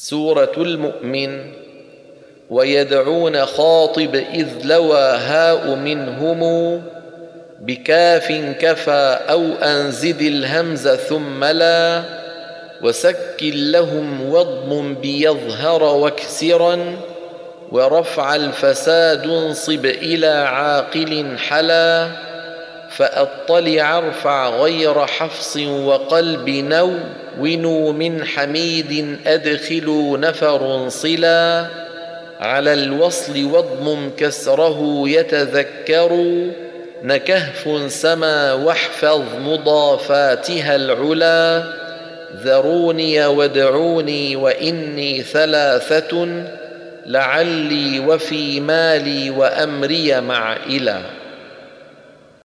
سورة المؤمن. ويدعون خاطب إذ لوى هاء منهم بكاف كفى أو أنزد الهمز ثم لا وسكن لهم واضم بيظهر واكسرا ورفع الفساد انصب إلى عاقل حلا فأطلع ارفع غير حفص وقلب نونوا من حميد أدخلوا نفر صلا على الوصل واضمم كسره يتذكر نكهف سما واحفظ مضافاتها العلا ذروني وادعوني وإني ثلاثة لعلي وفي مالي وأمري مع إلى